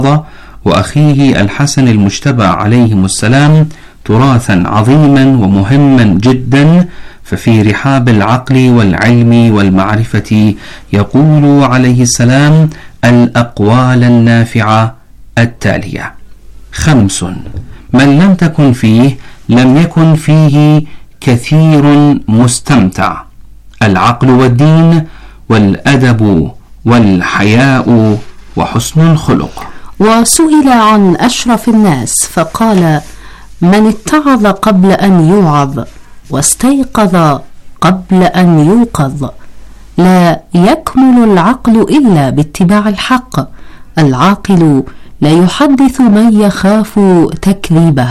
وأخيه الحسن المجتبى عليهم السلام تراثا عظيما ومهما جدا، ففي رحاب العقل والعلم والمعرفة يقول عليه السلام الأقوال النافعة التالية: 5 من لم تكن فيه لم يكن فيه كثير مستمتع: العقل والدين والأدب والحياء وحسن الخلق. وسئل عن أشرف الناس فقال: من اتعظ قبل أن يوعظ واستيقظ قبل أن يوقظ. لا يكمل العقل إلا باتباع الحق. العاقل لا يحدث من يخاف تكذيبه،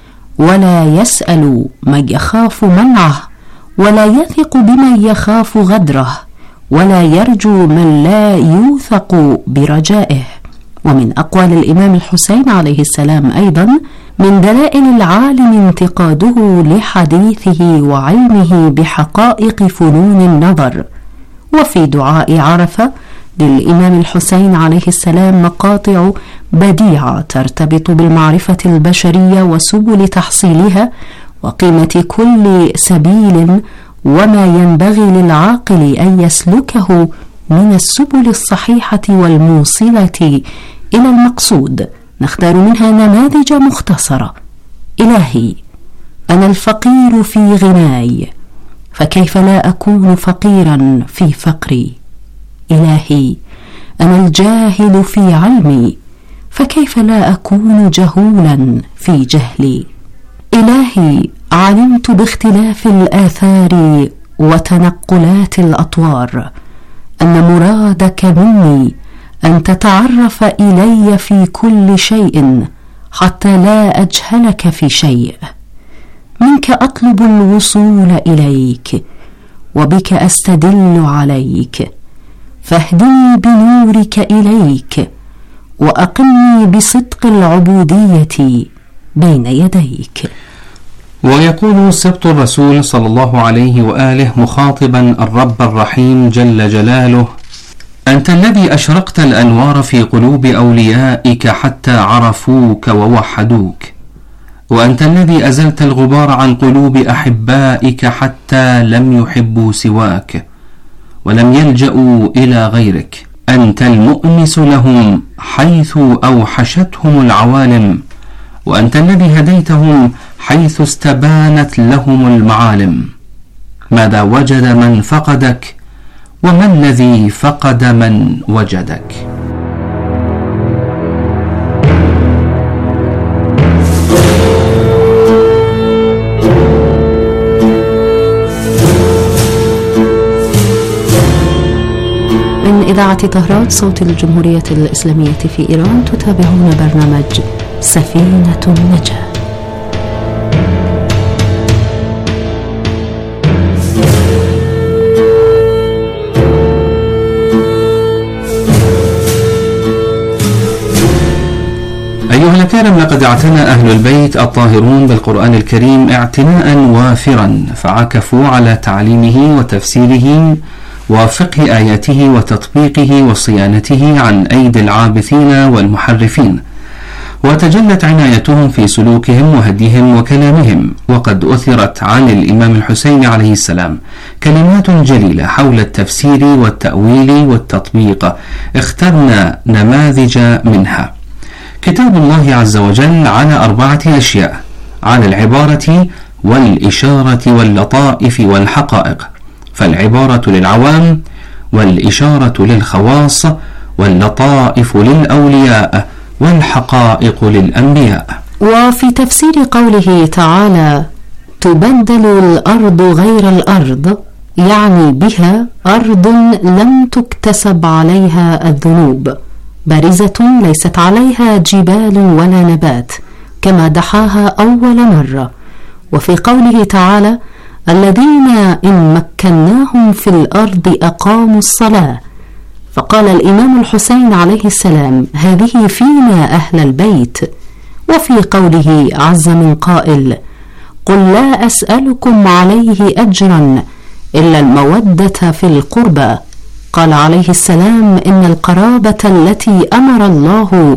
ولا يسأل من يخاف منعه، ولا يثق بمن يخاف غدره، ولا يرجو من لا يوثق برجائه. ومن أقوال الإمام الحسين عليه السلام أيضا: من دلائل العالم انتقاده لحديثه وعلمه بحقائق فنون النظر. وفي دعاء عرفة للإمام الحسين عليه السلام مقاطع بديعة ترتبط بالمعرفة البشرية وسبل تحصيلها وقيمة كل سبيل وما ينبغي للعاقل أن يسلكه من السبل الصحيحة والموصلة إلى المقصود. نختار منها نماذج مختصرة: إلهي أنا الفقير في غناي، فكيف لا أكون فقيرا في فقري؟ إلهي أنا الجاهل في علمي، فكيف لا أكون جهولا في جهلي؟ إلهي علمت باختلاف الآثار وتنقلات الأطوار أن مرادك مني أن تتعرف إلي في كل شيء حتى لا أجهلك في شيء. منك أطلب الوصول إليك، وبك أستدل عليك، فاهدني بنورك إليك، وأقمني بصدق العبودية بين يديك. ويقول سبط الرسول صلى الله عليه وآله مخاطبا الرب الرحيم جل جلاله: أنت الذي أشرقت الأنوار في قلوب أوليائك حتى عرفوك ووحدوك، وأنت الذي أزلت الغبار عن قلوب أحبائك حتى لم يحبوا سواك ولم يلجأوا إلى غيرك. أنت المؤنس لهم حيث أوحشتهم العوالم، وأنت الذي هديتهم حيث استبانت لهم المعالم. ماذا وجد من فقدك، وما الذي فقد من وجدك؟ من إذاعة طهران صوت الجمهورية الإسلامية في إيران تتابعون برنامج سفينة النجاة. أيها الكرام، لقد اعتنى أهل البيت الطاهرون بالقرآن الكريم اعتناء وافرا، فعكفوا على تعليمه وتفسيره وفقه آياته وتطبيقه وصيانته عن أيدي العابثين والمحرفين، وتجلت عنايتهم في سلوكهم وهديهم وكلامهم. وقد أثرت عن الإمام الحسين عليه السلام كلمات جليلة حول التفسير والتأويل والتطبيق، اخترنا نماذج منها. كتاب الله عز وجل على 4 أشياء: على العبارة والإشارة واللطائف والحقائق، فالعبارة للعوام، والإشارة للخواص، واللطائف للأولياء، والحقائق للأنبياء. وفي تفسير قوله تعالى: تبدل الأرض غير الأرض، يعني بها أرض لم تكتسب عليها الذنوب، بارزة ليست عليها جبال ولا نبات، كما دحاها أول مرة. وفي قوله تعالى: الذين إن مكناهم في الأرض أقاموا الصلاة، فقال الإمام الحسين عليه السلام: هذه فينا أهل البيت. وفي قوله عز من قائل: قل لا أسألكم عليه أجرا إلا المودة في القربى، قال عليه السلام: إن القرابة التي أمر الله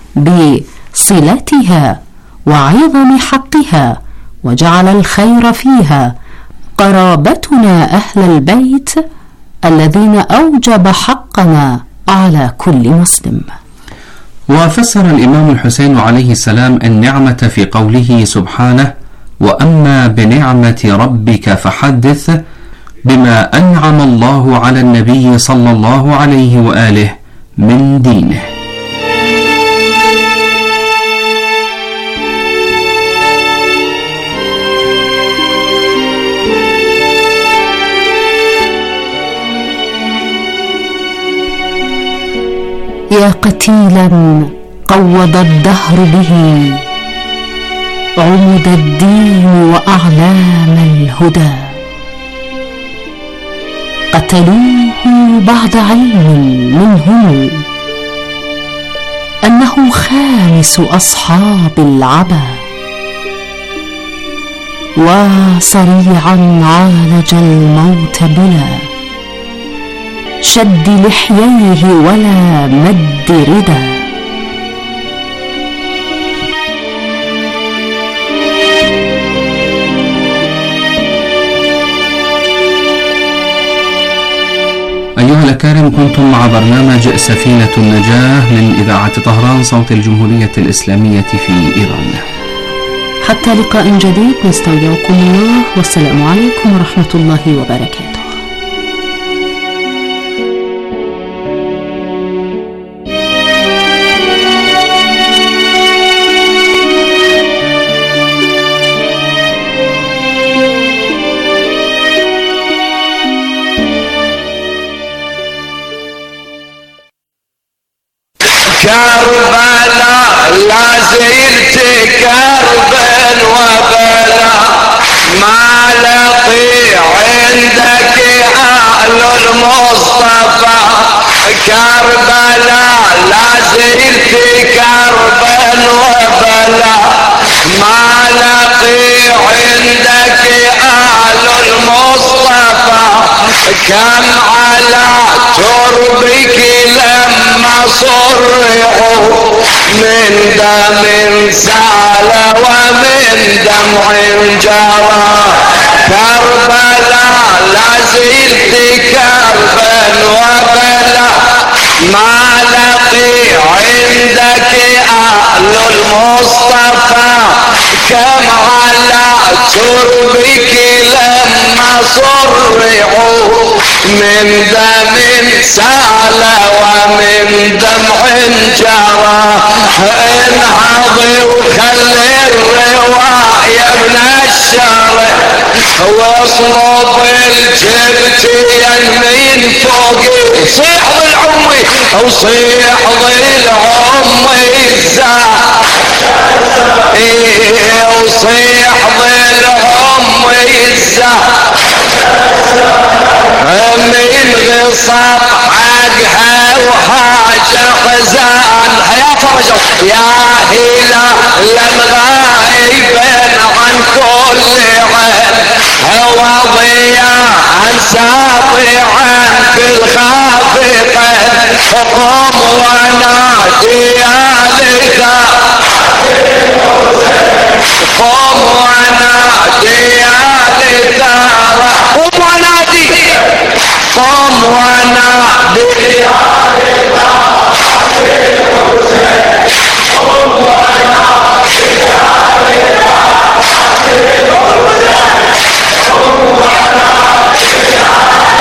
بصلتها وعظم حقها وجعل الخير فيها قرابتنا أهل البيت الذين أوجب حقنا على كل مسلم. وفسر الإمام الحسين عليه السلام النعمة في قوله سبحانه: وأما بنعمة ربك فحدث، بما أنعم الله على النبي صلى الله عليه وآله من دينه. يا قتيلا قوض الدهر به عمود الدين وأعلام الهدى، قتلوه بعد علم منهم أنه خامس أصحاب العبا، وسريعا عالج الموت بلا شد لحييه ولا مد ردا. أيها الأكارم، كنتم مع برنامج سفينة النجاة من إذاعة طهران صوت الجمهورية الإسلامية في إيران. حتى لقاء جديد نستودعكم الله، والسلام عليكم ورحمة الله وبركاته. كربلاء لا زلت كربا وبلا، ما لقي عندك أهل المصطفى. كربلاء لا زلت كربا وبلا، ما لقي عندك أهل المصطفى. كم على تربك لما صرعوا من دم سال ومن دمع جرى. كربلاء لا زلت كربا وبلا، ما لقي عندك أهل المصطفى. كم على تربك لما صرعوا من دم سال ومن دمع جرى. انهضي وخلي الرواية من الشرع، واصلب الجبت يمين فوقي. صيح ضلعمي وصيح ضلعمي الزاح، وصيح ضلعمي الزاح. من غصب حقها وحاجة خزان يا فرجل يا هلال غايبا عن كل عين. هو ضياء ساطعا في الخافقين. قم ونادي يا لثا، قم ونادي يا لثارة. قم ونادي، قم ونادي يا لثارة. قم ونادي يا لثارة. قم ونادي يا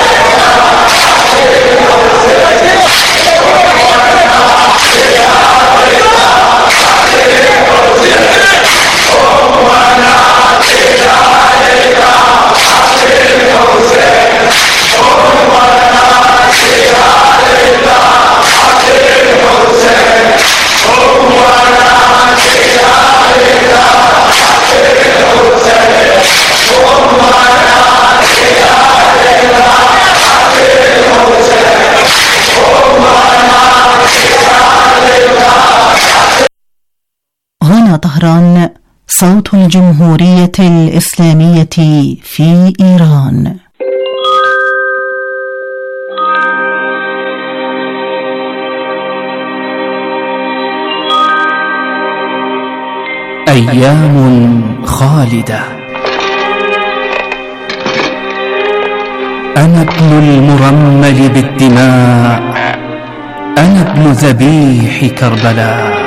طهران صوت الجمهورية الإسلامية في إيران. أيام خالدة. أنا ابن المرمل بالدماء، أنا ابن ذبيح كربلاء.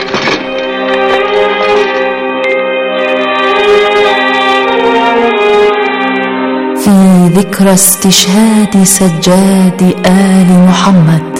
في ذكرى استشهاد سجاد آل محمد.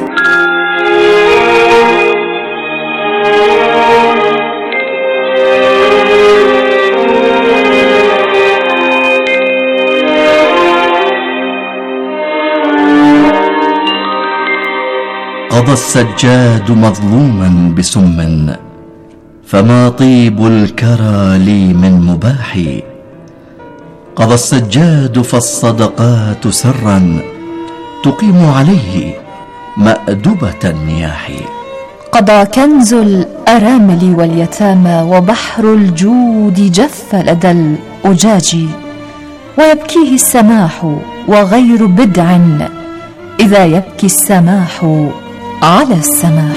قضى السجاد مظلوما بسم، فما طيب الكرى لي من مباحي. قضى السجاد فالصدقات سرا تقيم عليه مأدبة النياح. قضى كنز الأرامل واليتامى، وبحر الجود جف لدى الأجاج، ويبكيه السماح وغير بدع إذا يبكي السماح على السماح.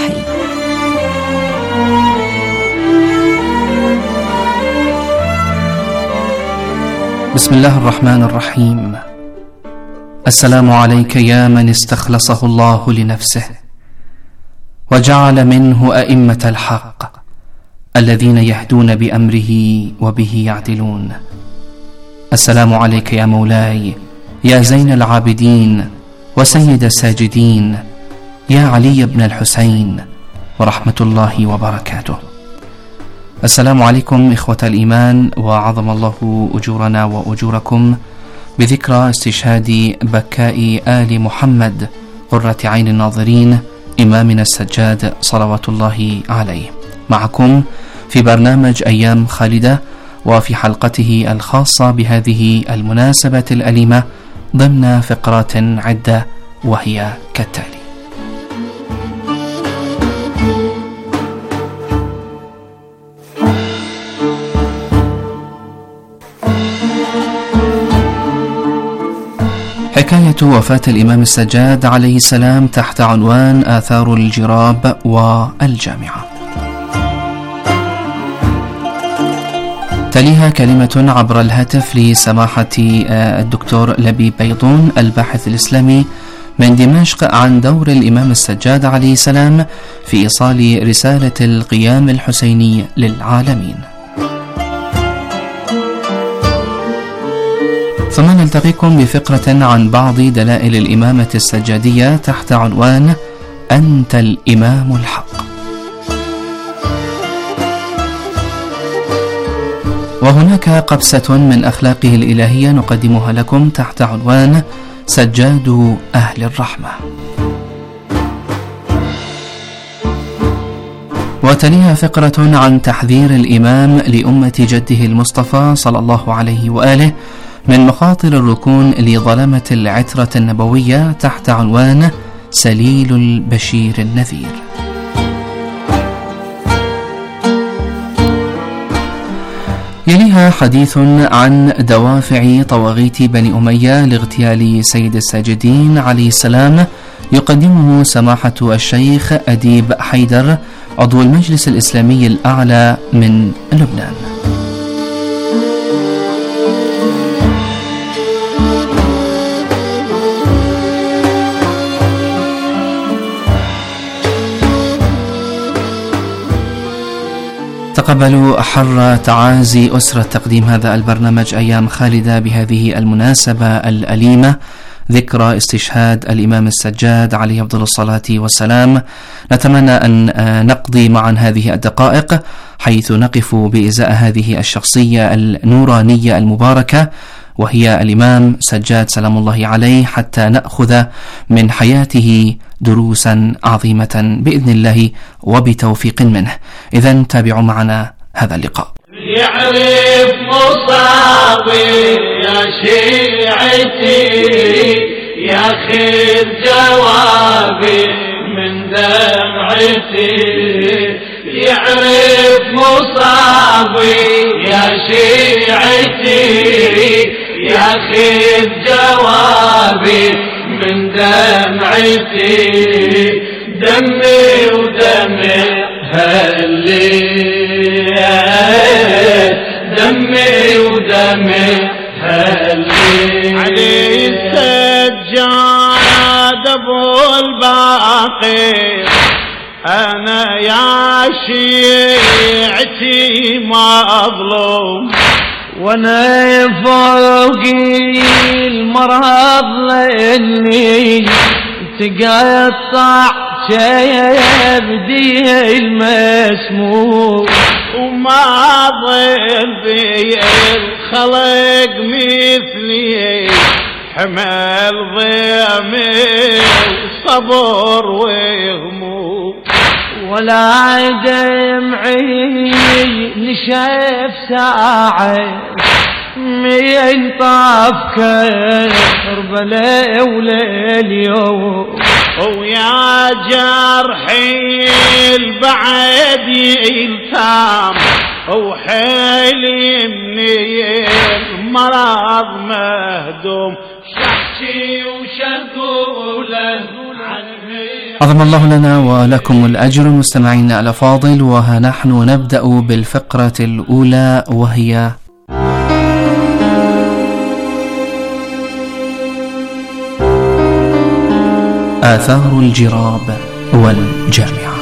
بسم الله الرحمن الرحيم. السلام عليك يا من استخلصه الله لنفسه وجعل منه أئمة الحق الذين يهدون بأمره وبه يعدلون. السلام عليك يا مولاي يا زين العابدين وسيد الساجدين، يا علي بن الحسين، ورحمة الله وبركاته. السلام عليكم إخوة الإيمان، وعظم الله أجورنا وأجوركم بذكرى استشهاد بكاء آل محمد قرة عين الناظرين إمامنا السجاد صلوات الله عليه. معكم في برنامج أيام خالدة، وفي حلقته الخاصة بهذه المناسبة الأليمة ضمن فقرات عدة، وهي كالتالي: حكاية وفاة الإمام السجاد عليه السلام تحت عنوان آثار الجراب والجامعة. تليها كلمة عبر الهاتف لسماحة الدكتور لبيب بيضون الباحث الإسلامي من دمشق عن دور الإمام السجاد عليه السلام في إيصال رسالة القيام الحسيني للعالمين. ثم نلتقيكم بفقرة عن بعض دلائل الإمامة السجادية تحت عنوان أنت الإمام الحق. وهناك قبسة من أخلاقه الإلهية نقدمها لكم تحت عنوان سجاد أهل الرحمة. وتليها فقرة عن تحذير الإمام لأمة جده المصطفى صلى الله عليه وآله من مخاطر الركون لظلمة العترة النبوية تحت عنوان سليل البشير النذير. يليها حديث عن دوافع طواغيت بني أمية لاغتيال سيد الساجدين عليه السلام، يقدمه سماحة الشيخ أديب حيدر عضو المجلس الإسلامي الأعلى من لبنان. تقبلوا أحر تعازي أسرة تقديم هذا البرنامج أيام خالدة بهذه المناسبة الأليمة، ذكرى استشهاد الإمام السجاد عليه أفضل الصلاة والسلام. نتمنى أن نقضي معا هذه الدقائق حيث نقف بإزاء هذه الشخصية النورانية المباركة، وهي الإمام سجاد سلام الله عليه، حتى نأخذ من حياته دروسا عظيمة بإذن الله وبتوفيق منه. إذن تابعوا معنا هذا اللقاء. يعرف مصابي يا شيعتي، ياخذ جوابي من دمعتي. يعرف مصابي يا شيعتي، ياخذ جوابي من دمعتي. دمي ودمي هالليل واقف أنا يا شيعتي ما أظلم وانا فوقي المرض لاني تقطع كبدي المسموم وما ظل بي الخلق مثلي حمل ضيمي صبر وهموم ولا دمعي نشف ساعة من طاف كربلاء ولليوم ويا جرحي البعد يلتام وحيلي مني المرض مهدوم شحشي وشغوله عظم الله لنا ولكم الأجر. مستمعينا الأفاضل، وها نحن نبدأ بالفقرة الأولى وهي آثار الجراب والجامعة.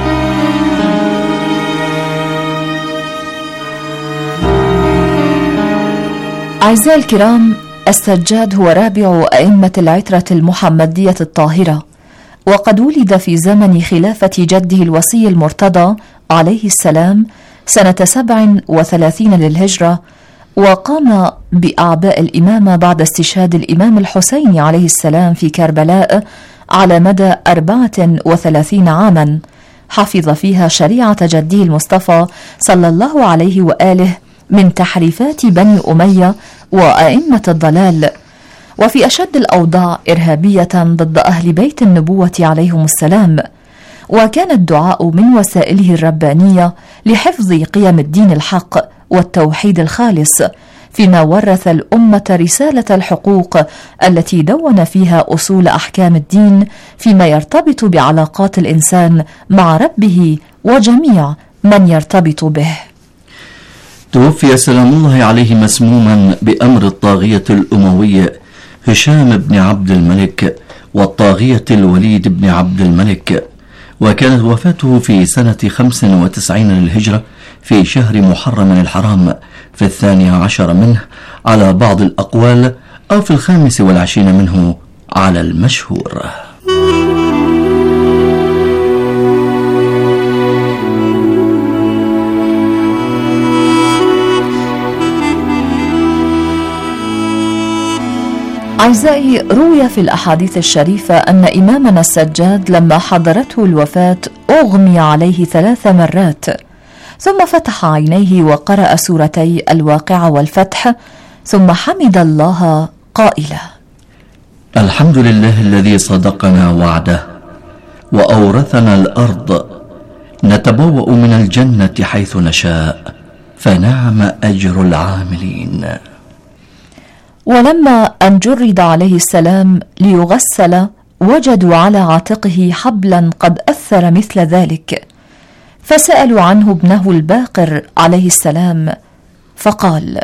أعزائي الكرام، السجاد هو رابع أئمة العترة المحمدية الطاهرة، وقد ولد في زمن خلافة جده الوصي المرتضى عليه السلام سنة 37 للهجرة، وقام بأعباء الإمامة بعد استشهاد الإمام الحسين عليه السلام في كربلاء على مدى 34 عاما، حفظ فيها شريعة جده المصطفى صلى الله عليه وآله من تحريفات بني أمية وأئمة الضلال، وفي أشد الأوضاع إرهابية ضد أهل بيت النبوة عليهم السلام. وكان الدعاء من وسائله الربانية لحفظ قيم الدين الحق والتوحيد الخالص، فيما ورث الأمة رسالة الحقوق التي دون فيها أصول أحكام الدين فيما يرتبط بعلاقات الإنسان مع ربه وجميع من يرتبط به. توفي سلام الله عليه مسموما بأمر الطاغية الأموية هشام بن عبد الملك والطاغية الوليد بن عبد الملك، وكانت وفاته في سنة 95 للهجرة في شهر محرم الحرام في 12 منه على بعض الأقوال، أو في 25 منه على المشهور. أعزائي، روي في الأحاديث الشريفة أن إمامنا السجاد لما حضرته الوفاة أغمي عليه 3 مرات، ثم فتح عينيه وقرأ سورتي الواقعة والفتح، ثم حمد الله قائلا: الحمد لله الذي صدقنا وعده وأورثنا الأرض، نتبوأ من الجنة حيث نشاء، فنعم أجر العاملين. ولما أن جرد عليه السلام ليغسل، وجدوا على عاتقه حبلا قد أثر مثل ذلك، فسألوا عنه ابنه الباقر عليه السلام، فقال: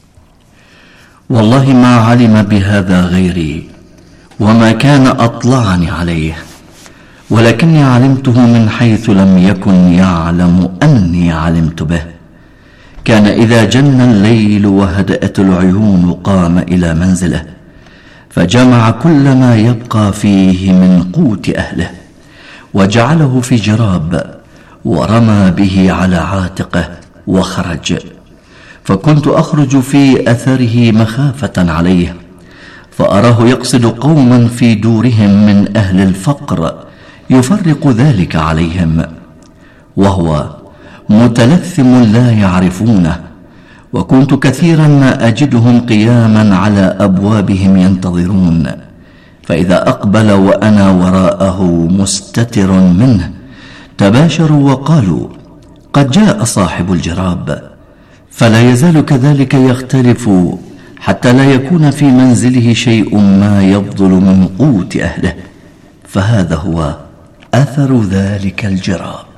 والله ما علم بهذا غيري، وما كان أطلعني عليه، ولكني علمته من حيث لم يكن يعلم أني علمت به. كان إذا جن الليل وهدأت العيون قام إلى منزله، فجمع كل ما يبقى فيه من قوت أهله، وجعله في جراب، ورمى به على عاتقه وخرج. فكنت أخرج في أثره مخافة عليه، فأراه يقصد قوما في دورهم من أهل الفقر يفرق ذلك عليهم، وهو متلثم لا يعرفونه. وكنت كثيرا ما أجدهم قياما على أبوابهم ينتظرون، فإذا أقبل وأنا وراءه مستتر منه تباشروا وقالوا: قد جاء صاحب الجراب. فلا يزال كذلك يختلف حتى لا يكون في منزله شيء ما يفضل من قوت أهله، فهذا هو أثر ذلك الجراب.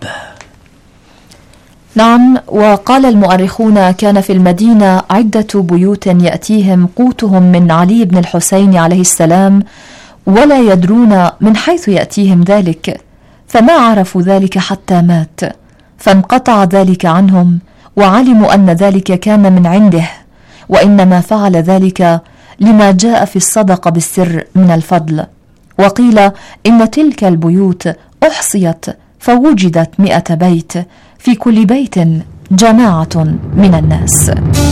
نعم، وقال المؤرخون: كان في المدينة عدة بيوت يأتيهم قوتهم من علي بن الحسين عليه السلام، ولا يدرون من حيث يأتيهم ذلك، فما عرفوا ذلك حتى مات، فانقطع ذلك عنهم وعلموا أن ذلك كان من عنده، وإنما فعل ذلك لما جاء في الصدقة بالسر من الفضل. وقيل إن تلك البيوت أحصيت فوجدت 100 بيت، في كل بيت جماعة من الناس.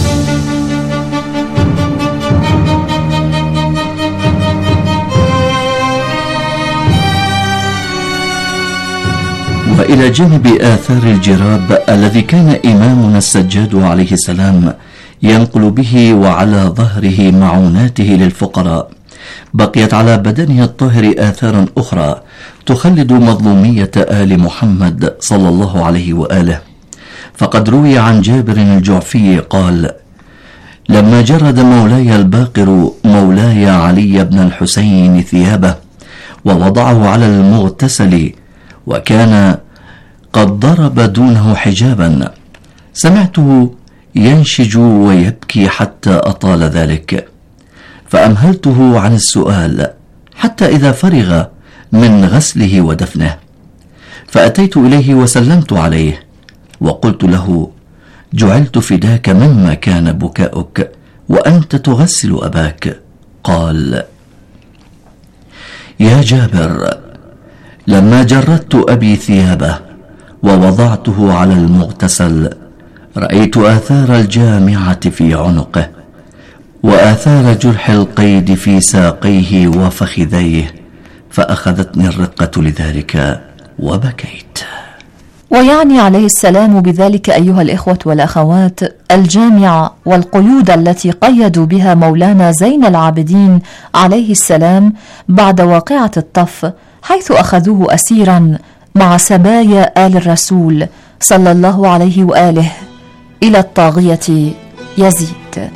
وإلى جانب آثار الجراب الذي كان إمامنا السجاد عليه السلام ينقل به وعلى ظهره معوناته للفقراء، بقيت على بدنه الطاهر آثار أخرى تخلد مظلومية آل محمد صلى الله عليه وآله. فقد روي عن جابر الجعفي قال: لما جرد مولاي الباقر مولاي علي بن الحسين ثيابه ووضعه على المغتسل وكان قد ضرب دونه حجابا، سمعته ينشج ويبكي حتى أطال ذلك، فأمهلته عن السؤال حتى إذا فرغ من غسله ودفنه، فأتيت إليه وسلمت عليه وقلت له: جعلت فداك مما كان بكاؤك وأنت تغسل أباك. قال: يا جابر، لما جردت أبي ثيابه ووضعته على المغتسل رأيت آثار الجامعة في عنقه وآثار جرح القيد في ساقيه وفخذيه، فأخذتني الرقة لذلك وبكيت. ويعني عليه السلام بذلك أيها الإخوة والأخوات الجامعة والقيود التي قيدوا بها مولانا زين العابدين عليه السلام بعد واقعة الطف، حيث أخذوه أسيرا مع سبايا آل الرسول صلى الله عليه وآله إلى الطاغية يزيد.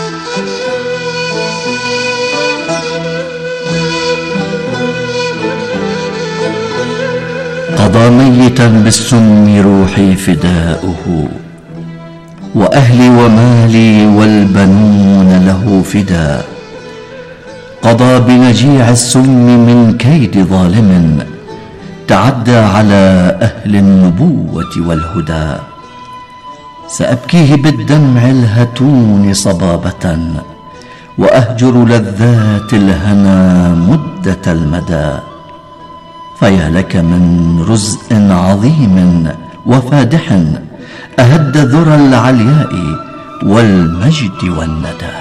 قضى ميتا بالسم روحي فداؤه، وأهلي ومالي والبنون له فداء. قضى بنجيع السم من كيد ظالم تعدى على أهل النبوة والهدى. سأبكيه بالدمع الهتون صبابة وأهجر لذات الهنا مدة المدى. فيا لك من رزء عظيم وفادح أهد ذرى العلياء والمجد والندى.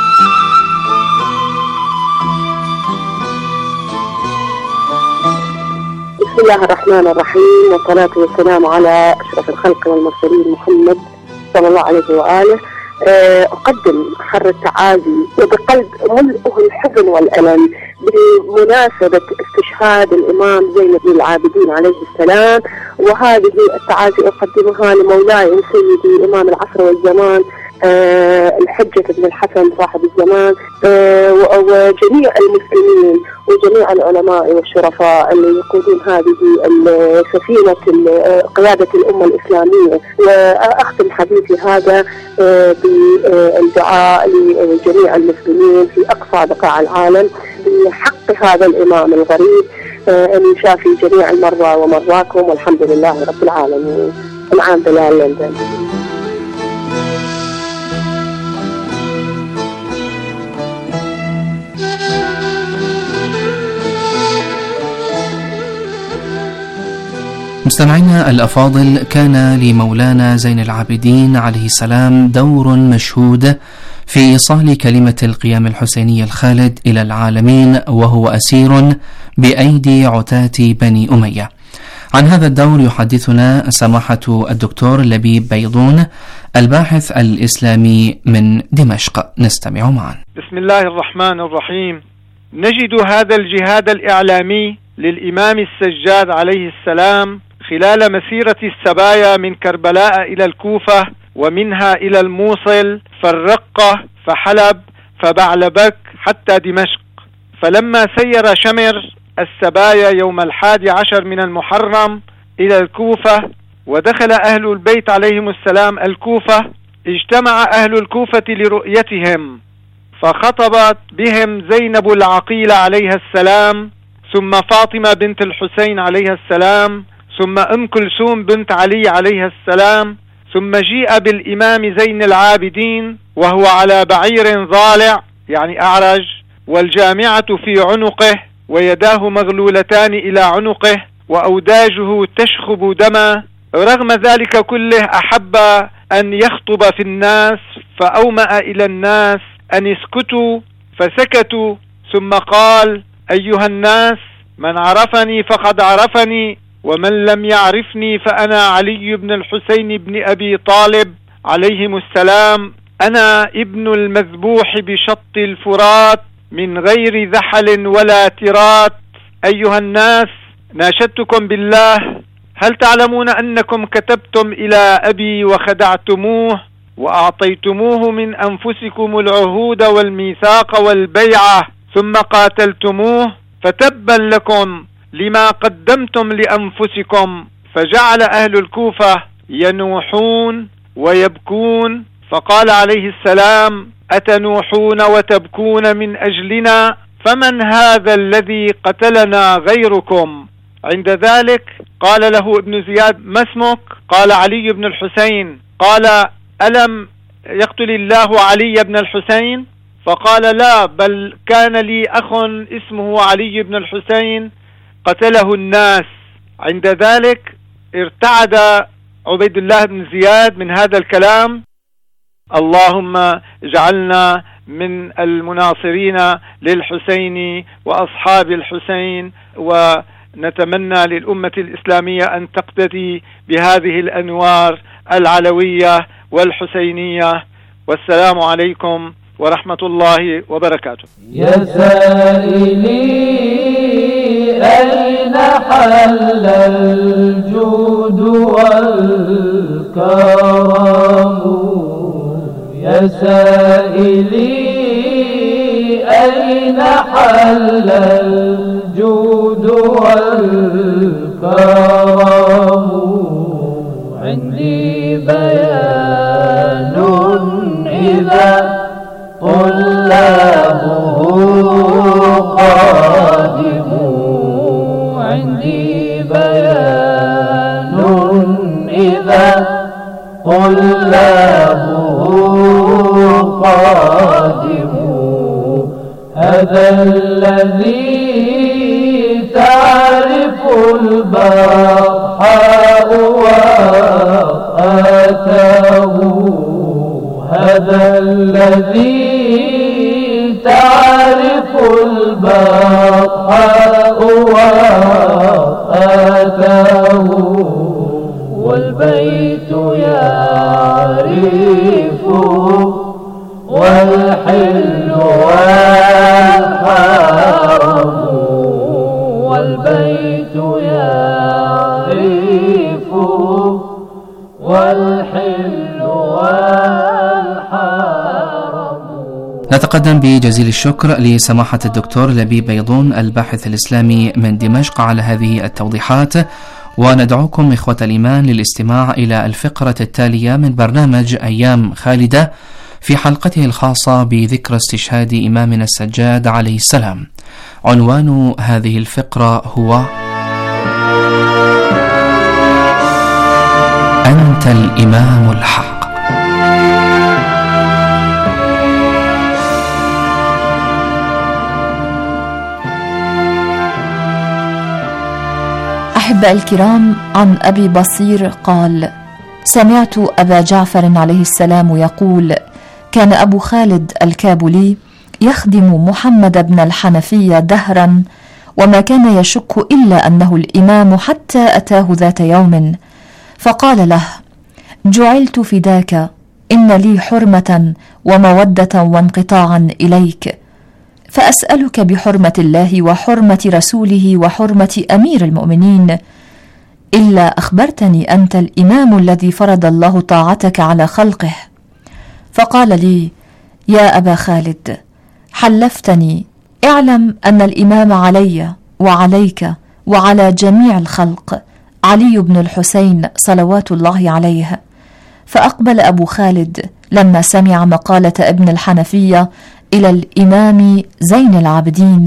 بسم الله الرحمن الرحيم، والصلاة والسلام على أشرف الخلق والمرسلين محمد صلى الله عليه وآله. أقدم حر التعازي وبقلب ملئه الحزن والألم بمناسبة استشهاد الإمام زين العابدين عليه السلام، وهذه التعازي أقدمها لمولاي سيدي إمام العصر والزمان الحجة بن الحسن صاحب الزمان، وجميع المسلمين وجميع العلماء والشرفاء اللي يقودون هذه سفينة قيادة الأمة الإسلامية. وأختم حديثي هذا بالدعاء لجميع المسلمين في أقصى بقاع العالم بحق هذا الإمام الغريب، أن يشافي جميع المرضى ومرضاكم، والحمد لله رب العالمين. العام بلال لندن. مستمعينا الأفاضل، كان لمولانا زين العابدين عليه السلام دور مشهود في إيصال كلمة القيام الحسيني الخالد إلى العالمين وهو أسير بأيدي عتاة بني أمية. عن هذا الدور يحدثنا سماحة الدكتور لبيب بيضون الباحث الإسلامي من دمشق. نستمع معا. بسم الله الرحمن الرحيم. نجد هذا الجهاد الإعلامي للإمام السجاد عليه السلام خلال مسيرة السبايا من كربلاء إلى الكوفة، ومنها إلى الموصل، فالرقة، فحلب، فبعلبك، حتى دمشق. فلما سير شمر السبايا يوم 11 من المحرم إلى الكوفة ودخل أهل البيت عليهم السلام الكوفة، اجتمع أهل الكوفة لرؤيتهم، فخطبت بهم زينب العقيل عليها السلام، ثم فاطمة بنت الحسين عليها السلام، ثم أم كلثوم بنت علي عليها السلام، ثم جيء بالإمام زين العابدين وهو على بعير ضالع يعني أعرج، والجامعة في عنقه ويداه مغلولتان إلى عنقه وأوداجه تشخب دما. رغم ذلك كله أحب أن يخطب في الناس، فأومأ إلى الناس أن يسكتوا فسكتوا، ثم قال: أيها الناس، من عرفني فقد عرفني، ومن لم يعرفني فأنا علي بن الحسين بن أبي طالب عليهم السلام، أنا ابن المذبوح بشط الفرات من غير ذحل ولا ترات. أيها الناس، ناشدتكم بالله، هل تعلمون أنكم كتبتم إلى أبي وخدعتموه وأعطيتموه من أنفسكم العهود والميثاق والبيعة ثم قاتلتموه؟ فتبا لكم لما قدمتم لأنفسكم. فجعل أهل الكوفة ينوحون ويبكون، فقال عليه السلام: أتنوحون وتبكون من أجلنا؟ فمن هذا الذي قتلنا غيركم؟ عند ذلك قال له ابن زياد: ما اسمك؟ قال: علي بن الحسين. قال: ألم يقتل الله علي بن الحسين؟ فقال: لا، بل كان لي أخ اسمه علي بن الحسين قتله الناس. عند ذلك ارتعد عبيد الله بن زياد من هذا الكلام: اللهم اجعلنا من المناصرين للحسين وأصحاب الحسين، ونتمنى للأمة الإسلامية أن تقتدي بهذه الأنوار العلوية والحسينية. والسلام عليكم ورحمة الله وبركاته. يا سائلي أين حل الجود والكرم؟ يا سائلي أين حل الجود والكرم؟ عندي بيان إذا طلابه قادم، عندي بيان إذا طلابه قادم. هذا الذي تعرف البطحاء وقاته، هذا الذي تعرف البطحاء وقاته، والبيت يعرفه والحل والحرم، والبيت يعرفه والحل والحرم. نتقدم بجزيل الشكر لسماحة الدكتور لبيب بيضون الباحث الإسلامي من دمشق على هذه التوضيحات، وندعوكم إخوة الإيمان للاستماع إلى الفقرة التالية من برنامج أيام خالدة في حلقته الخاصة بذكرى استشهاد إمامنا السجاد عليه السلام. عنوان هذه الفقرة هو أنت الإمام الحق. أحباء الكرام، عن أبي بصير قال: سمعت أبا جعفر عليه السلام يقول: كان أبو خالد الكابلي يخدم محمد بن الحنفية دهرا، وما كان يشك إلا أنه الإمام، حتى أتاه ذات يوم فقال له: جعلت فداك، إن لي حرمة ومودة وانقطاعا إليك، فأسألك بحرمة الله وحرمة رسوله وحرمة أمير المؤمنين، إلا أخبرتني أنت الإمام الذي فرض الله طاعتك على خلقه. فقال لي: يا أبا خالد، حلفتني، اعلم أن الإمام علي وعليك وعلى جميع الخلق علي بن الحسين صلوات الله عليه. فأقبل أبو خالد لما سمع مقالة ابن الحنفية إلى الإمام زين العابدين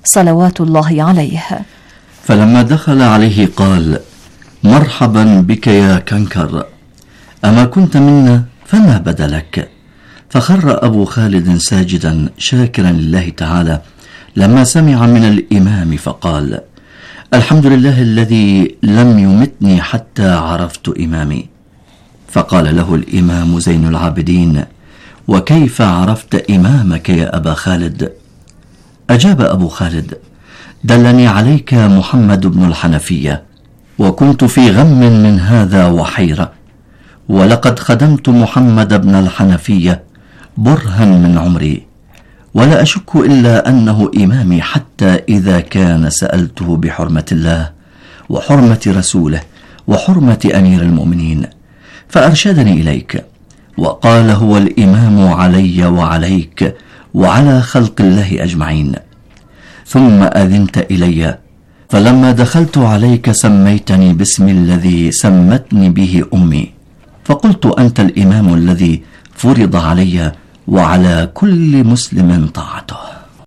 صلوات الله عليه. فلما دخل عليه قال: مرحبا بك يا كنكر، أما كنت منا فما بدلك؟ فخر أبو خالد ساجدا شاكرا لله تعالى لما سمع من الإمام، فقال: الحمد لله الذي لم يمتني حتى عرفت إمامي. فقال له الإمام زين العابدين: وكيف عرفت إمامك يا أبا خالد؟ أجاب أبو خالد: دلني عليك محمد بن الحنفية، وكنت في غم من هذا وحيرة، ولقد خدمت محمد بن الحنفية برها من عمري، ولا أشك إلا أنه إمامي، حتى إذا كان سألته بحرمة الله وحرمة رسوله وحرمة أمير المؤمنين فأرشدني إليك، وقال: هو الإمام علي وعليك وعلى خلق الله أجمعين. ثم أذنت إلي، فلما دخلت عليك سميتني باسم الذي سمتني به أمي، فقلت: أنت الإمام الذي فرض علي وعلى كل مسلم طاعته.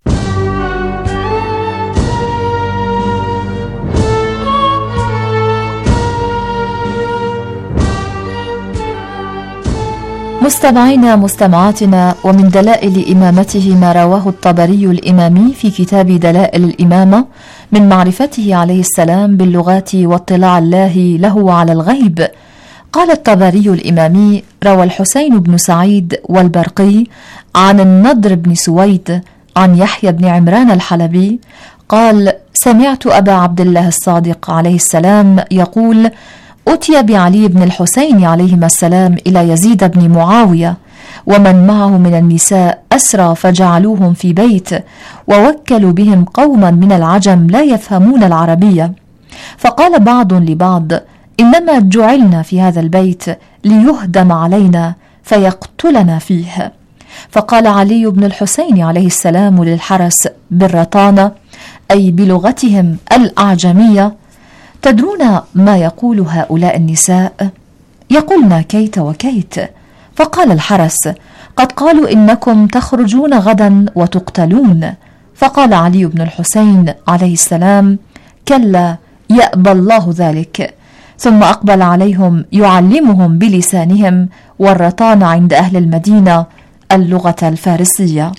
مستمعينا مستمعاتنا، ومن دلائل إمامته ما رواه الطبري الإمامي في كتاب دلائل الإمامة من معرفته عليه السلام باللغات واطلاع الله له على الغيب. قال الطبري الإمامي: روى الحسين بن سعيد والبرقي عن النضر بن سويد عن يحيى بن عمران الحلبي قال: سمعت أبا عبد الله الصادق عليه السلام يقول: أتي بعلي بن الحسين عليهما السلام إلى يزيد بن معاوية ومن معه من النساء أسرى، فجعلوهم في بيت، ووكلوا بهم قوما من العجم لا يفهمون العربية، فقال بعض لبعض: إنما جعلنا في هذا البيت ليهدم علينا فيقتلنا فيه. فقال علي بن الحسين عليه السلام للحرس بالرطانة، أي بلغتهم الأعجمية: تدرون ما يقول هؤلاء النساء؟ يقولن كيت وكيت. فقال الحرس: قد قالوا إنكم تخرجون غدا وتقتلون. فقال علي بن الحسين عليه السلام: كلا، يأبى الله ذلك. ثم أقبل عليهم يعلمهم بلسانهم، والرطان عند أهل المدينة اللغة الفارسية.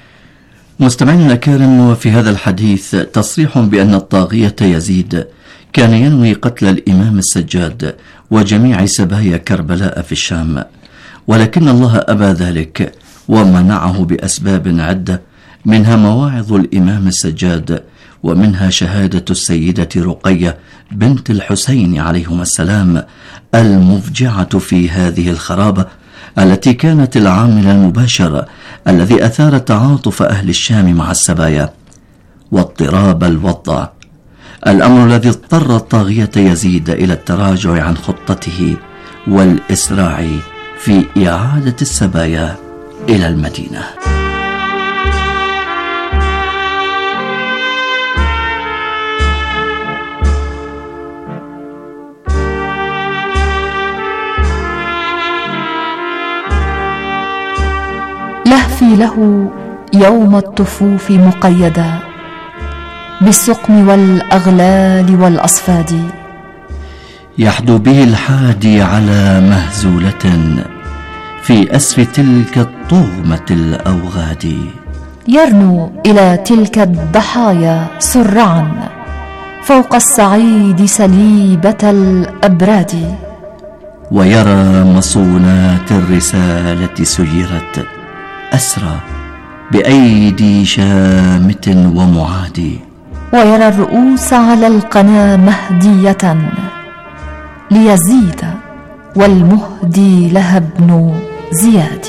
مستمعين الأكارم، وفي هذا الحديث تصريح بأن الطاغية يزيد كان ينوي قتل الإمام السجاد وجميع سبايا كربلاء في الشام، ولكن الله أبى ذلك ومنعه بأسباب عدة، منها مواعظ الإمام السجاد، ومنها شهادة السيدة رقية بنت الحسين عليهما السلام المفجعة في هذه الخرابة التي كانت العامل المباشر الذي أثار تعاطف أهل الشام مع السبايا واضطراب الوضع، الأمر الذي اضطر الطاغية يزيد إلى التراجع عن خطته والإسراع في إعادة السبايا إلى المدينة. لهفي له يوم الطفوف مقيدا بالسقم والأغلال والأصفاد، يحدو به الحادي على مهزولة في أسر تلك الطغمة الأوغاد، يرنو إلى تلك الضحايا سرعا فوق الصعيد سليبة الأبراد، ويرى مصونات الرسالة سيرت أسرى بأيدي شامت ومعادي، ويرى الرؤوس على القنا مهدية ليزيد والمهدي لها ابن زياد.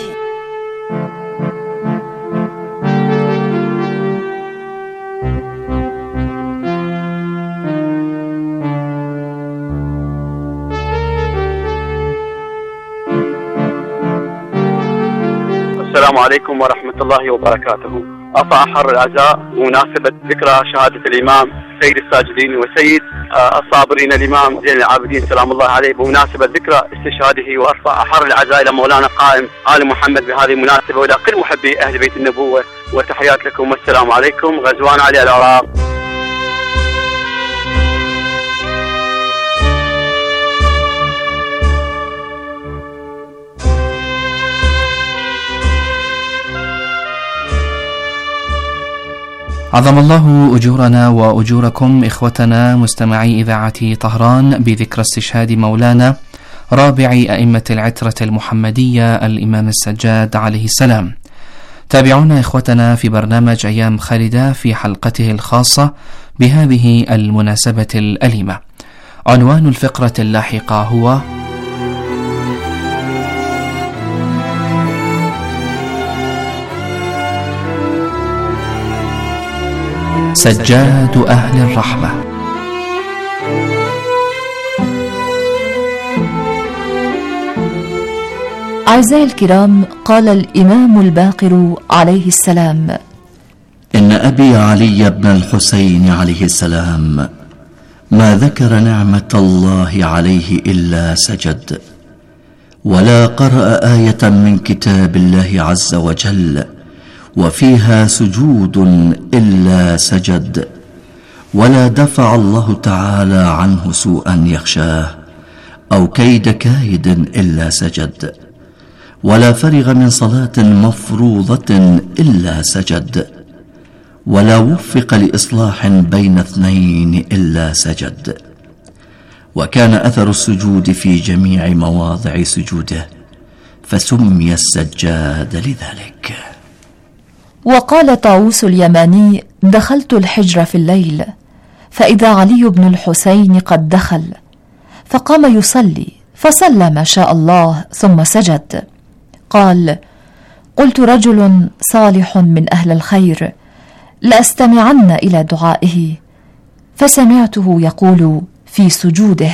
السلام عليكم ورحمة الله وبركاته. أطع حر العزاء بمناسبة ذكرى شهادة الإمام سيد الساجدين وسيد الصابرين الإمام زين العابدين سلام الله عليه بمناسبة ذكرى استشهاده، وأرفع أحر العزاء إلى مولانا قائم آل محمد بهذه المناسبة وإلى كل محبي أهل بيت النبوة، وتحيات لكم والسلام عليكم. غزوان علي العراق. عظم الله أجورنا وأجوركم إخوتنا مستمعي إذاعة طهران بذكرى استشهاد مولانا رابع أئمة العترة المحمدية الإمام السجاد عليه السلام. تابعونا إخوتنا في برنامج أيام خالدة في حلقته الخاصة بهذه المناسبة الأليمة. عنوان الفقرة اللاحقة هو سجاد أهل الرحمة. أعزائي الكرام، قال الإمام الباقر عليه السلام: إن أبي علي بن الحسين عليه السلام ما ذكر نعمة الله عليه إلا سجد، ولا قرأ آية من كتاب الله عز وجل وفيها سجود إلا سجد، ولا دفع الله تعالى عنه سوءا يخشاه أو كيد كايد إلا سجد، ولا فرغ من صلاة مفروضة إلا سجد، ولا وفق لإصلاح بين اثنين إلا سجد. وكان أثر السجود في جميع مواضع سجوده، فسمي السجاد لذلك. وقال طاووس اليماني: دخلت الحجر في الليل فإذا علي بن الحسين قد دخل، فقام يصلي فصلى ما شاء الله ثم سجد. قال: قلت رجل صالح من أهل الخير لأستمعن إلى دعائه، فسمعته يقول في سجوده: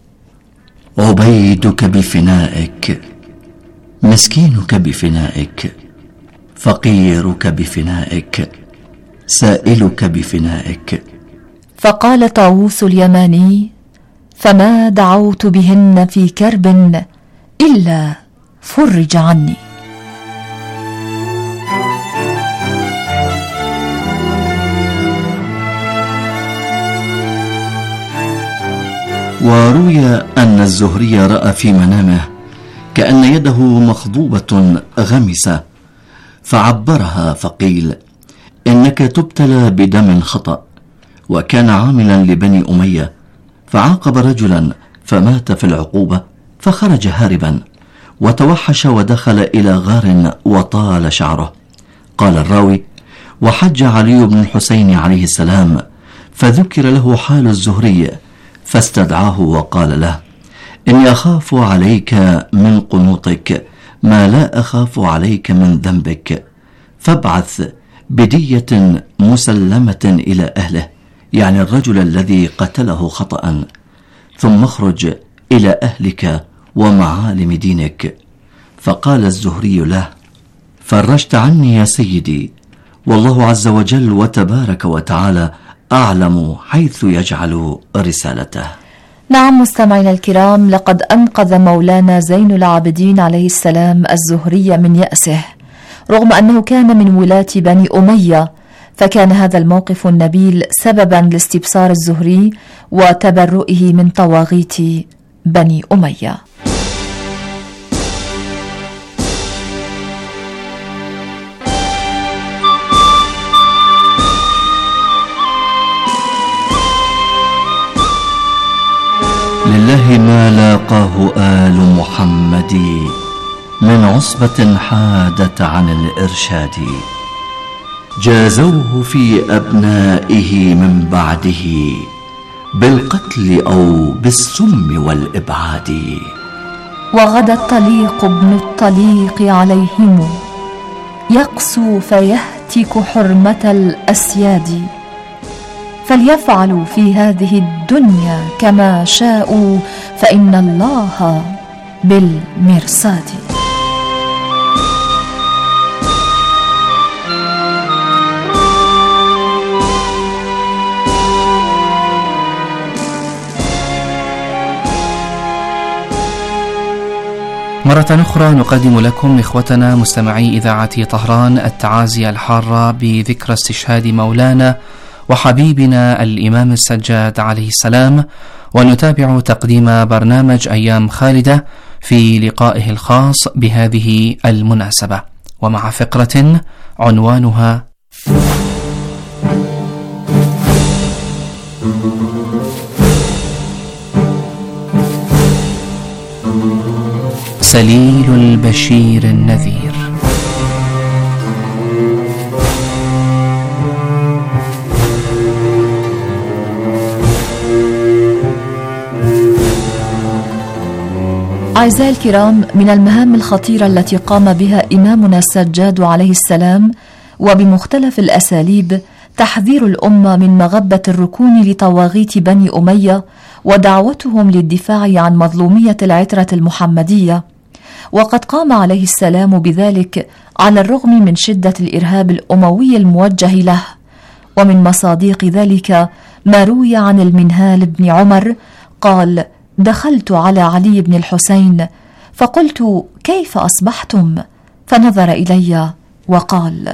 عبيدك بفنائك، مسكينك بفنائك، فقيرك بفنائك، سائلك بفنائك. فقال طاووس اليماني: فما دعوت بهن في كرب إلا فرج عني. وروي أن الزهري رأى في منامه كأن يده مخضوبة غمسة، فعبرها فقيل: إنك تبتلى بدم خطأ. وكان عاملا لبني أمية، فعاقب رجلا فمات في العقوبة، فخرج هاربا وتوحش ودخل إلى غار وطال شعره. قال الراوي: وحج علي بن الحسين عليه السلام، فذكر له حال الزهري فاستدعاه وقال له: إني أخاف عليك من قنوطك ما لا أخاف عليك من ذنبك، فابعث بدية مسلمة إلى أهله، يعني الرجل الذي قتله خطأ، ثم اخرج إلى أهلك ومعالم دينك. فقال الزهري له: فرجت عني يا سيدي، والله عز وجل وتبارك وتعالى أعلم حيث يجعل رسالته. نعم مستمعينا الكرام، لقد أنقذ مولانا زين العابدين عليه السلام الزهري من يأسه، رغم أنه كان من ولاة بني أمية، فكان هذا الموقف النبيل سببا لاستبصار الزهري وتبرؤه من طواغيت بني أمية. لله ما لاقاه آل محمد من عصبة حادت عن الإرشاد، جازوه في أبنائه من بعده بالقتل أو بالسم والإبعاد. وغدا الطليق ابن الطليق عليهم، يقسو فيهتك حرمة الأسياد، فليفعلوا في هذه الدنيا كما شاءوا، فإن الله بالمرصاد. مرة أخرى نقدم لكم إخوتنا مستمعي إذاعة طهران التعازي الحارة بذكرى استشهاد مولانا وحبيبنا الإمام السجاد عليه السلام، ونتابع تقديم برنامج أيام خالدة في لقائه الخاص بهذه المناسبة، ومع فقرة عنوانها سليل البشير النذير. أعزائي الكرام، من المهام الخطيرة التي قام بها إمامنا السجاد عليه السلام وبمختلف الأساليب تحذير الأمة من مغبة الركون لطواغيت بني أمية ودعوتهم للدفاع عن مظلومية العترة المحمدية، وقد قام عليه السلام بذلك على الرغم من شدة الإرهاب الأموي الموجه له. ومن مصادق ذلك ما روي عن المنهال بن عمر قال: دخلت على علي بن الحسين فقلت: كيف أصبحتم؟ فنظر إلي وقال: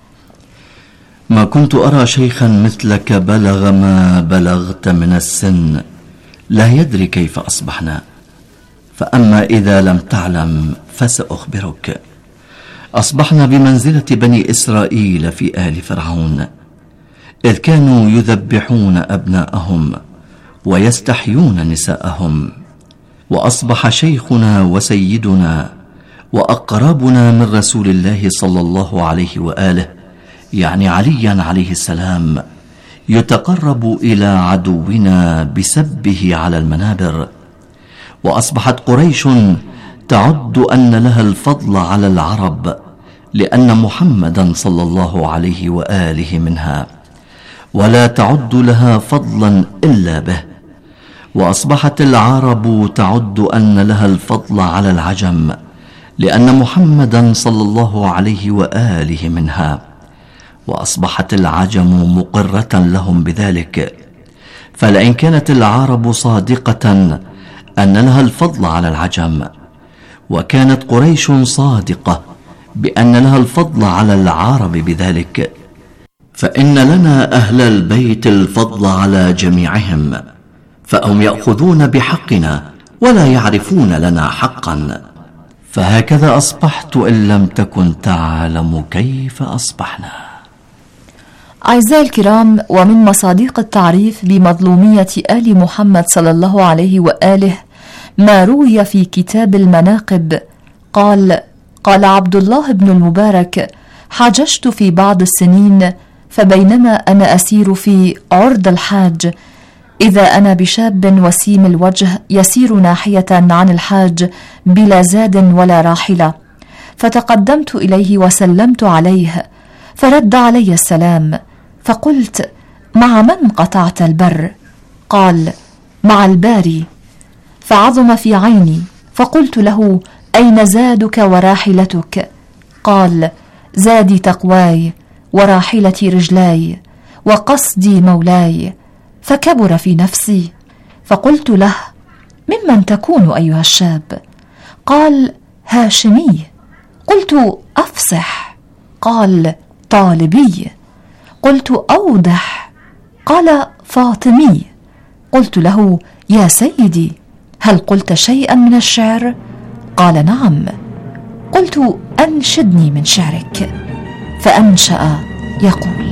ما كنت أرى شيخا مثلك بلغ ما بلغت من السن لا يدري كيف أصبحنا، فأما إذا لم تعلم فسأخبرك. أصبحنا بمنزلة بني إسرائيل في آل فرعون، إذ كانوا يذبحون أبناءهم ويستحيون نساءهم. وأصبح شيخنا وسيدنا وأقربنا من رسول الله صلى الله عليه وآله، يعني عليا عليه السلام، يتقرب إلى عدونا بسبه على المنابر. وأصبحت قريش تعد أن لها الفضل على العرب لأن محمدا صلى الله عليه وآله منها، ولا تعد لها فضلا إلا به. وأصبحت العرب تعد أن لها الفضل على العجم لأن محمدا صلى الله عليه وآله منها، وأصبحت العجم مقرة لهم بذلك. فلئن كانت العرب صادقة أن لها الفضل على العجم، وكانت قريش صادقة بأن لها الفضل على العرب بذلك، فإن لنا أهل البيت الفضل على جميعهم، فهم يأخذون بحقنا ولا يعرفون لنا حقا. فهكذا أصبحت إن لم تكن تعلم كيف أصبحنا. أعزائي الكرام، ومن مصادق التعريف بمظلومية آل محمد صلى الله عليه وآله ما روي في كتاب المناقب قال عبد الله بن المبارك: حججت في بعض السنين، فبينما أنا أسير في عرض الحاج إذا أنا بشاب وسيم الوجه يسير ناحية عن الحاج بلا زاد ولا راحلة، فتقدمت إليه وسلمت عليه، فرد علي السلام، فقلت: مع من قطعت البر؟ قال: مع الباري. فعظم في عيني، فقلت له: أين زادك وراحلتك؟ قال: زادي تقواي وراحلتي رجلاي وقصدي مولاي. فكبر في نفسي، فقلت له: ممن تكون أيها الشاب؟ قال: هاشمي. قلت: أفصح. قال: طالبي. قلت: أوضح. قال: فاطمي. قلت له: يا سيدي، هل قلت شيئا من الشعر؟ قال: نعم. قلت: أنشدني من شعرك. فأنشأ يقول: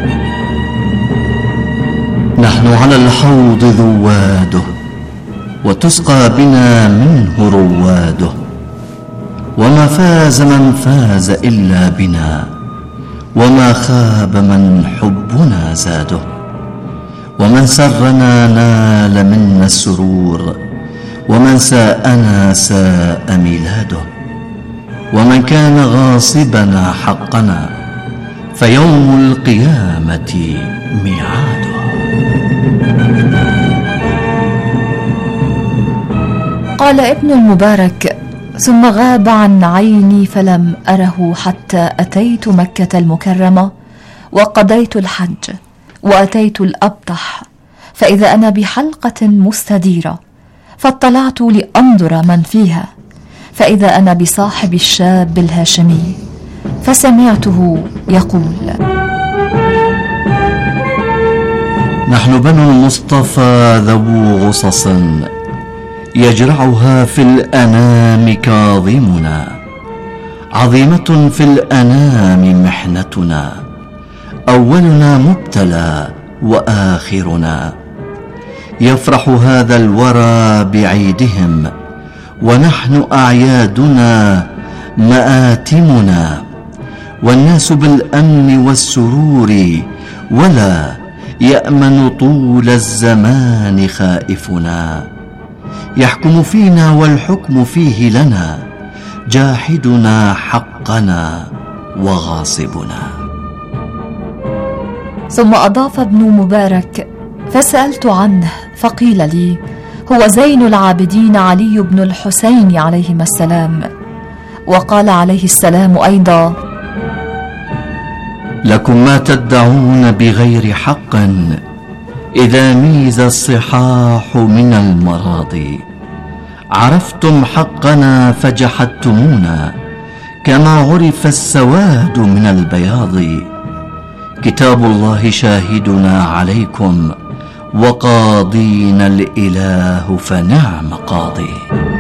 نحن على الحوض ذواده، وتسقى بنا منه رواده، وما فاز من فاز إلا بنا، وما خاب من حبنا زاده. ومن سرنا نال منا السرور، ومن ساءنا ساء ميلاده. ومن كان غاصبنا حقنا، فيوم القيامة ميعاده. قال ابن المبارك: ثم غاب عن عيني فلم أره حتى أتيت مكة المكرمة وقضيت الحج وأتيت الأبطح، فإذا أنا بحلقة مستديرة، فاطلعت لأنظر من فيها، فإذا أنا بصاحب الشاب الهاشمي فسمعته يقول: نحن بنو المصطفى ذو غصص يجرعها في الأنام كاظمنا، عظيمة في الأنام محنتنا، أولنا مبتلى وآخرنا. يفرح هذا الورى بعيدهم، ونحن أعيادنا مآتمنا، والناس بالأمن والسرور، ولا يأمن طول الزمان خائفنا. يحكم فينا والحكم فيه لنا، جاحدنا حقنا وغاصبنا. ثم أضاف ابن مبارك: فسألت عنه فقيل لي: هو زين العابدين علي بن الحسين عليهما السلام. وقال عليه السلام أيضا: لكم ما تدعون بغير حق، إذا ميز الصحاح من المراضي. عرفتم حقنا فجحدتمونا، كما عرف السواد من البياض. كتاب الله شاهدنا عليكم، وقاضينا الإله فنعم قاضي.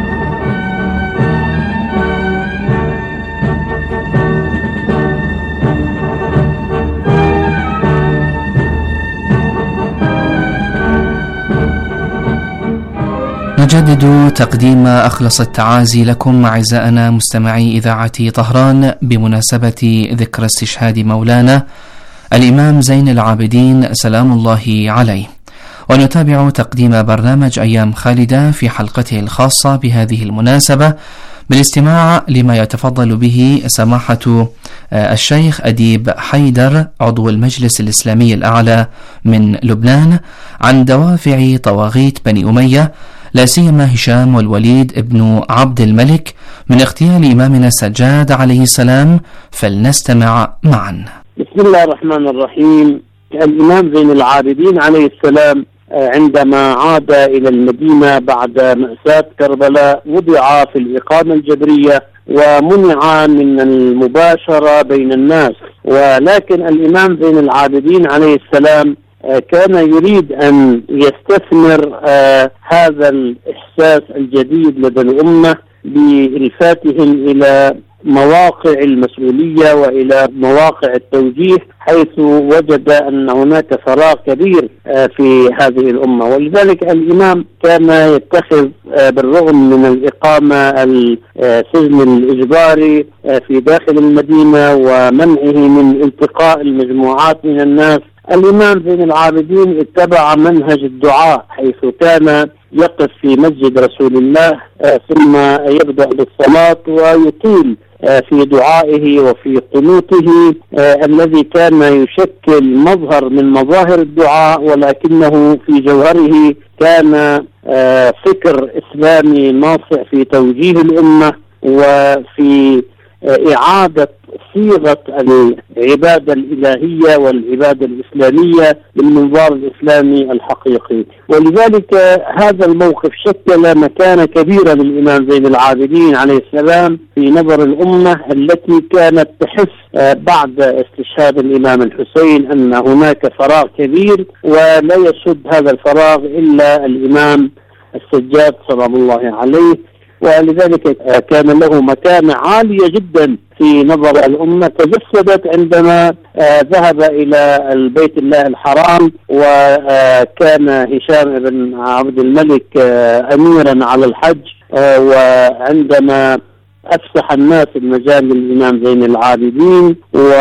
نجدد تقديم أخلص التعازي لكم أعزائنا مستمعي إذاعة طهران بمناسبة ذكرى استشهاد مولانا الإمام زين العابدين سلام الله عليه، ونتابع تقديم برنامج أيام خالدة في حلقته الخاصة بهذه المناسبة بالاستماع لما يتفضل به سماحة الشيخ أديب حيدر عضو المجلس الإسلامي الأعلى من لبنان عن دوافع طواغيت بني أمية، لا سيما هشام والوليد ابن عبد الملك، من اغتيال إمامنا السجاد عليه السلام. فلنستمع معا. بسم الله الرحمن الرحيم. الإمام زين العابدين عليه السلام عندما عاد إلى المدينة بعد مأساة كربلاء وضع في الإقامة الجبرية ومنع من المباشرة بين الناس، ولكن الإمام زين العابدين عليه السلام كان يريد أن يستثمر هذا الإحساس الجديد لدى الأمة بإلفاتهم إلى مواقع المسؤولية وإلى مواقع التوجيه، حيث وجد أن هناك فراغ كبير في هذه الأمة. ولذلك الإمام كان يتخذ بالرغم من الإقامة السجن الإجباري في داخل المدينة ومنعه من التقاء المجموعات من الناس، الإمام زين العابدين اتبع منهج الدعاء، حيث كان يقف في مسجد رسول الله ثم يبدأ بالصلاة ويطيل في دعائه وفي قنوته الذي كان يشكل مظهر من مظاهر الدعاء، ولكنه في جوهره كان فكر إسلامي ناصع في توجيه الأمة وفي إعادة صيغة العبادة الإلهية والعبادة الإسلامية بالمنظار الإسلامي الحقيقي. ولذلك هذا الموقف شكل مكانة كبيرة للإمام زين العابدين عليه السلام في نظر الأمة التي كانت تحس بعد استشهاد الإمام الحسين أن هناك فراغ كبير، ولا يسد هذا الفراغ إلا الإمام السجاد سلام الله عليه. ولذلك كان له مكانة عالية جدا في نظر الأمة، تجسدت عندما ذهب إلى البيت الله الحرام، وكان هشام بن عبد الملك أميرا على الحج، وعندما أفسح الناس المجال للإمام زين العابدين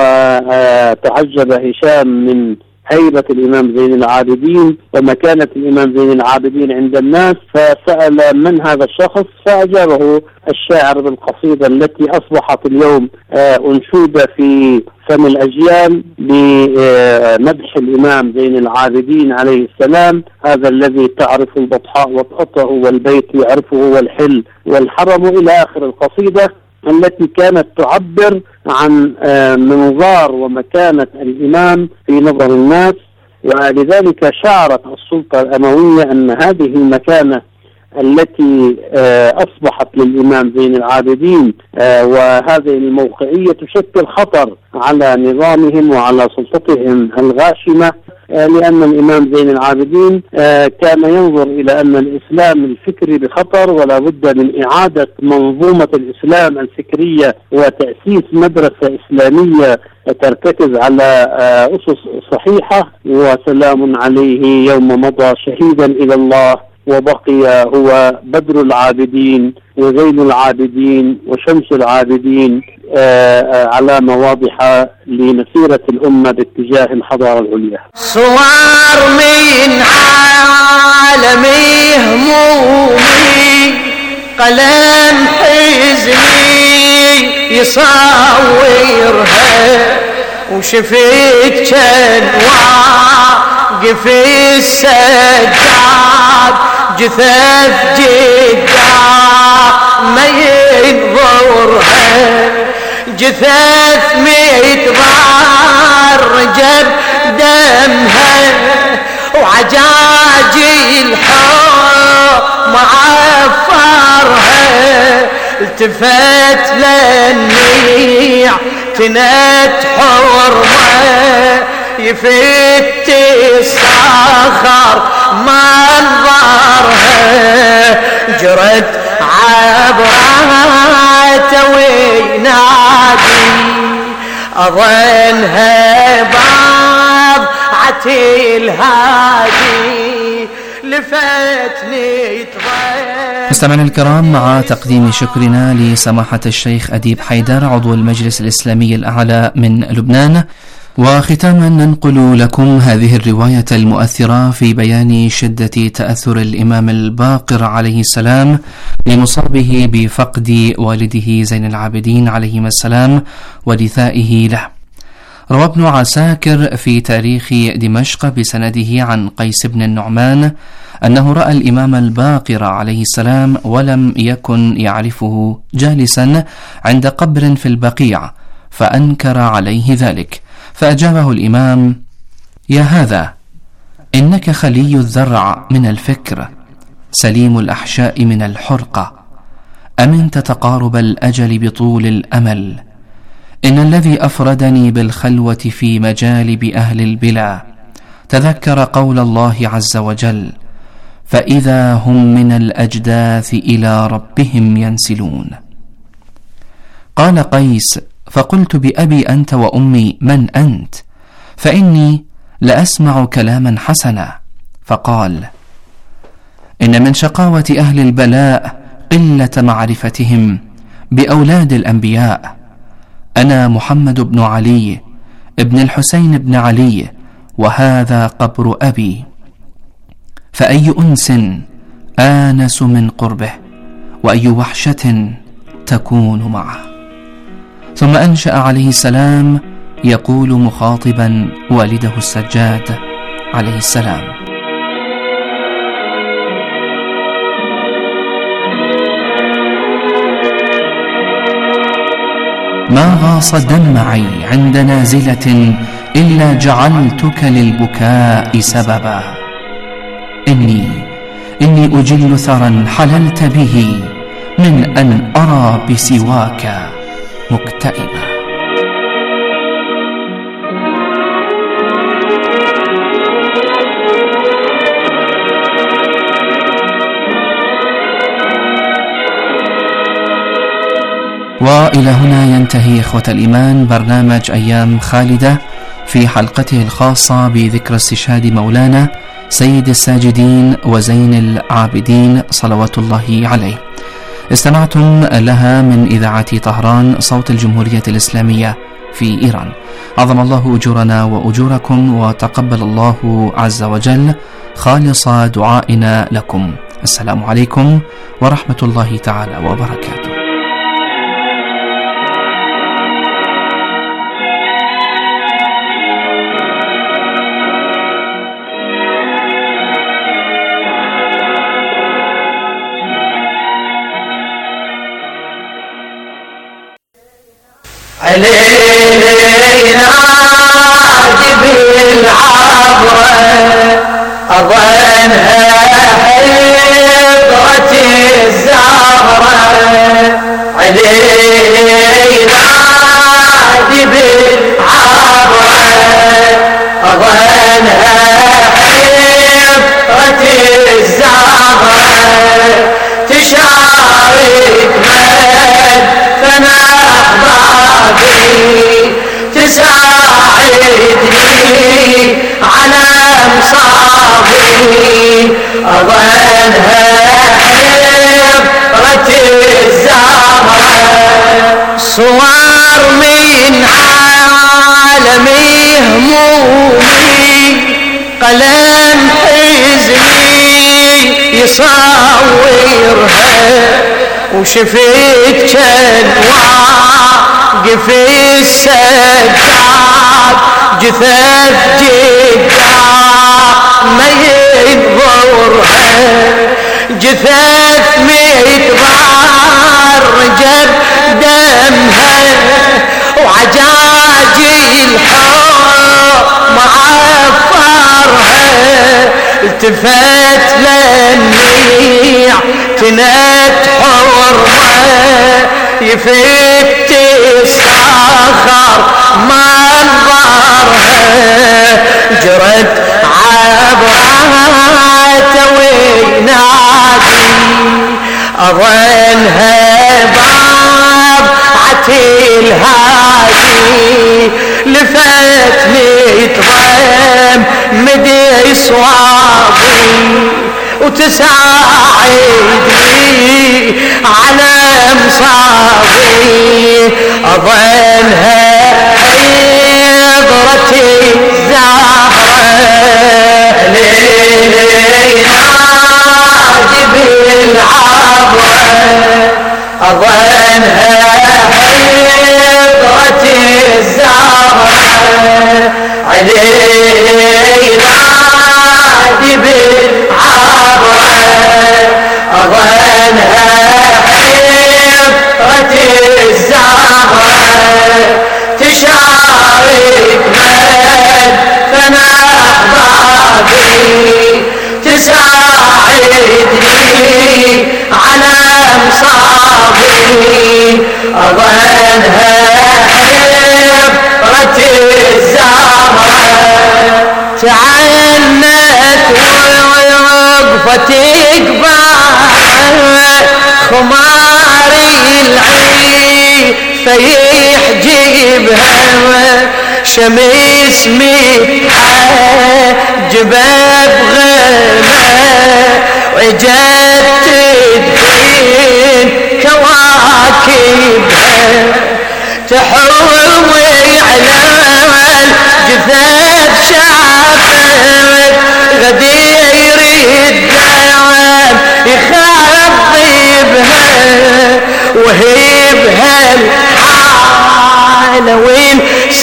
وتعجب هشام من هيبة الإمام زين العابدين ومكانة الإمام زين العابدين عند الناس، فسأل من هذا الشخص، فأجابه الشاعر بالقصيدة التي أصبحت اليوم أنشودة في فم الأجيال بمدح الإمام زين العابدين عليه السلام: هذا الذي تعرف البطحاء وطأته والبيت يعرفه والحل والحرم، إلى آخر القصيدة التي كانت تعبر عن منظار ومكانة الإمام في نظر الناس. ولذلك شعرت السلطة الأموية أن هذه المكانة التي أصبحت للإمام زين العابدين، وهذه الموقعية تشكل خطر على نظامهم وعلى سلطتهم الغاشمة، لأن الإمام زين العابدين كان ينظر إلى أن الإسلام الفكري بخطر، ولا بد من إعادة منظومة الإسلام الفكرية وتأسيس مدرسة إسلامية ترتكز على أسس صحيحة. وسلام عليه يوم مضى شهيدا إلى الله، وبقي هو بدر العابدين وزين العابدين وشمس العابدين، علامة واضحة لمسيرة الأمة باتجاه الحضارة العليا. صور من عالمي همومي، قلم حزني يصورها، وشفت كان واقف السجاد، جثث جدا ما ينظرها، جثث متضرجة بدمها، وعجاجيل الحب معفرها، التفت للنيع تنت حرمه، يفت الصخر منظرها، جرت عبرته وينادي، أظنها بضعة الهادي، لفتني تضيع. مستمعينا الكرام، مع تقديم شكرنا لسماحة الشيخ أديب حيدر عضو المجلس الإسلامي الأعلى من لبنان، وختاما ننقل لكم هذه الرواية المؤثرة في بيان شدة تأثر الإمام الباقر عليه السلام لمصابه بفقد والده زين العابدين عليهما السلام ودثائه له. روى ابن عساكر في تاريخ دمشق بسنده عن قيس بن النعمان أنه رأى الإمام الباقر عليه السلام ولم يكن يعرفه جالسا عند قبر في البقيع، فأنكر عليه ذلك، فأجابه الإمام: يا هذا، إنك خلي الذرع من الفكر، سليم الأحشاء من الحرقة، أمنت تقارب الأجل بطول الأمل. إن الذي أفردني بالخلوة في مجالب أهل البلا تذكر قول الله عز وجل: فإذا هم من الأجداث إلى ربهم ينسلون. قال قيس: فقلت بأبي أنت وأمي من أنت؟ فإني لأسمع كلاما حسنا. فقال: إن من شقاوة أهل البلاء قلة معرفتهم بأولاد الأنبياء. أنا محمد بن علي ابن الحسين بن علي، وهذا قبر أبي، فأي أنس آنس من قربه، وأي وحشة تكون معه. ثم أنشأ عليه السلام يقول مخاطبا والده السجاد عليه السلام: ما غاص دمعي عند نازلة إلا جعلتك للبكاء سببا. إني أجل ثرى حللت به من أن أرى بسواك مكتئبا. وإلى هنا ينتهي إخوة الإيمان برنامج أيام خالدة في حلقته الخاصة بذكرى استشهاد مولانا سيد الساجدين وزين العابدين صلوات الله عليه. استمعتم لها من إذاعة طهران صوت الجمهورية الإسلامية في إيران. عظم الله أجورنا وأجوركم، وتقبل الله عز وجل خالص دعائنا لكم. السلام عليكم ورحمة الله تعالى وبركاته. علينا بالعبرة أظنها حب حضرة الزهرة علينا دي بالعبرة أظنها حضرة الزهرة تشارك من فناء بابي تساعدني على مصابي أظنها حضرة الزهرة صور من عالمي همومي قلم حزني يصورها وشفت كان واقف السجاد جثث جدا ما ينظرها جثث متضرجت دمها وعجاج الحب معفرها التفت للنيع كانت حرمة يفت الصخر منظرها جرت عبرات وينادي أظنها ضبعة الهادي لفتني تضم مدي صوابي وتساعدني على مصابي أظنها حضرة الزهرة لينا جبل العبرة أظنها حضرة الزهرة علينا جبل العبرة أظنها حضرة الزهرة تشارك من فناء بابي تساعدني على مصابي أظنها حضرة الزهرة تعنت ووقفت قبال خماري العين فيحجبها شمس متحجبة بغمة وجت تدفين كواكبها تحوي على الجثث شافت غدير الدوام يخضبها وهيبها الحالة وين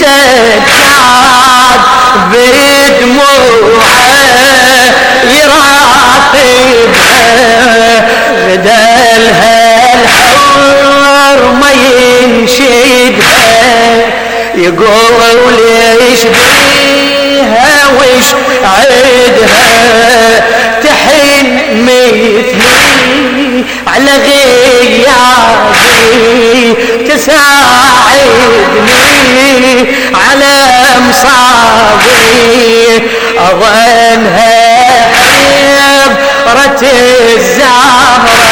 سجاد بدموعه يراقبها غدالها الحور ما ينشدها يقول ايش بيها ويش عيدها تحن مثلي على غيابي تساعدني على مصابي أظنها حضرة الزهرة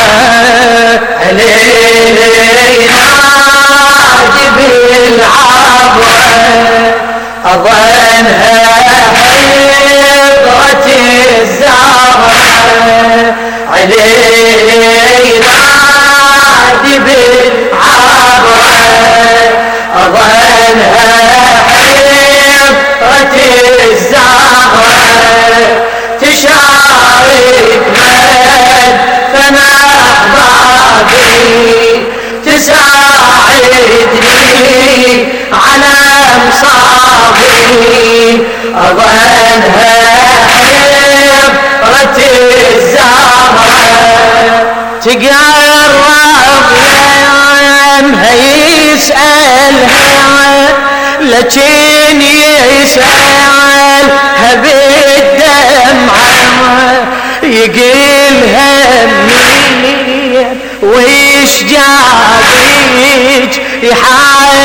علينا جبل العبرة أظنها حضرة الزهرة علينا جبل العبرة أظنها حضرة الزهرة تشارك من فناء بابي تساعدني على مصابي أظنها حضرة الزهرة تقرب يمها يسألها لكن يسألها بالدمعة يقلها منين ويش جابك يحاول